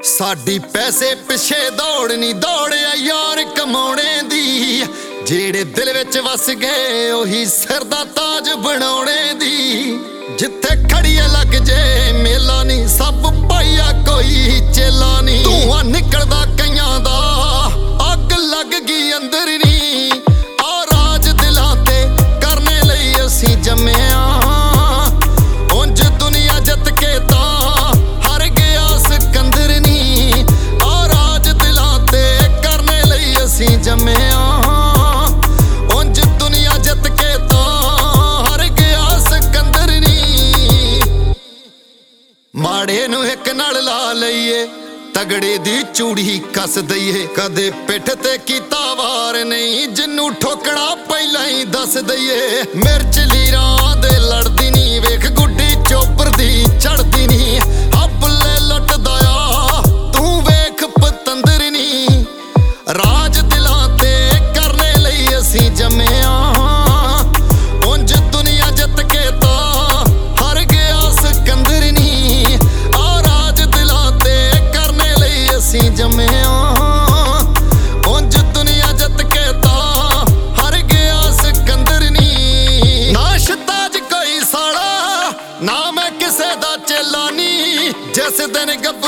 ਸਾਡੀ ਪੈਸੇ ਪਿੱਛੇ ਦੌੜ ਨਹੀਂ ਦੌੜਿਆ ਯਾਰ ਕਮਾਉਣੇ ਦੀ। ਜਿਹੜੇ ਦਿਲ ਵਿੱਚ ਵਸ ਗਏ ਉਹੀ ਸਿਰ ਦਾ ਤਾਜ ਬਣਾਉਣੇ ਦੀ। ਜਿੱਥੇ ਖੜੀਏ ਲੱਗ ਜੇ ਮੇਲਾ ਨਹੀਂ, ਸਭ ਪਾਈਆ ਕੋਈ ਚੇਲਾ ਨਹੀਂ। ਧੂਆਂ ਨਿਕਲਦਾ ਕਈਆਂ ਦਾ ਅੱਗ ਲੱਗ ਗਈ ਅੰਦਰ ਨਹੀਂ। ਆ ਰਾਜ ਦਿਲਾਂ ਤੇ ਕਰਨੇ ਲਈ ਅਸੀਂ ਜੰਮਿਆ। ਉਂਝ ਦੁਨੀਆ ਜਿੱਤ ਕੇ ਤਾਂ ਹਰ ਗਿਆ ਸਿਕੰਦਰ ਨਹੀਂ। ਆ ਰਾਜ ਦਿਲਾਂ ਤੇ ਕਰਨੇ ਲਈ ਅਸੀਂ ਜੰਮਿਆ। ਉਂਝ ਦੁਨੀਆ ਜਿੱਤ ਕੇ ਤਾਂ ਹਰ ਗਿਆ ਸਿਕੰਦਰ ਨਹੀਂ। ਮਾੜੇ ਨੂੰ ਇੱਕ ਨਾਲ ਲਾ ਲਈਏ, ਤਗੜੇ ਦੀ ਚੂੜੀ ਕੱਸ ਦਈਏ। ਕਦੇ ਪਿੱਠ ਤੇ ਕੀਤਾ ਵਾਰ ਨਹੀਂ, ਜਿੰਨੂੰ ਠੋਕਣਾ ਪਹਿਲਾਂ ਹੀ ਦੱਸ ਦਈਏ। ਮਿਰਚ ਲੀਰਾਂ ਦੇ ਲੜਦੀ ਨਹੀਂ, ਵੇਖ ਗੁੱਡੀ ਚੋਪਰ ਦੀ ਚੜਦੀ ਨਹੀਂ। ਹੱਪਲੇ ਲੁੱਟਦਾ ਆ ਤੂੰ ਵੇਖ ਪਤੰਦਰ ਨਹੀਂ। ਰਾਜ ਦਿਲਾਂ ਤੇ ਕਰਨੇ ਲਈ ਅਸੀਂ ਜੰਮਿਆ। ਉਂਝ ਦੁਨੀਆ ਜਿੱਤ ਕੇ ਤਾਂ ਹਰ ਗਿਆ ਸਿਕੰਦਰ ਨਹੀਂ। ਆ ਰਾਜ ਦਿਲਾਂ ਤੇ ਕਰਨੇ ਲਈ ਅਸੀਂ ਜੰਮਿਆ। ਉਂਝ ਦੁਨੀਆ ਜਿੱਤ ਕੇ ਤਾਂ ਹਰ ਗਿਆ ਸਿਕੰਦਰ ਨਹੀਂ। ਨਾ ਸ਼ਤਾਜ ਕੋਈ ਸਾਲਾ, ਨਾ ਮੈਂ ਕਿਸੇ ਦਾ ਚੇਲਾ ਨਹੀਂ। ਜਿਸ ਦਿਨ ਗੱਭਰੂ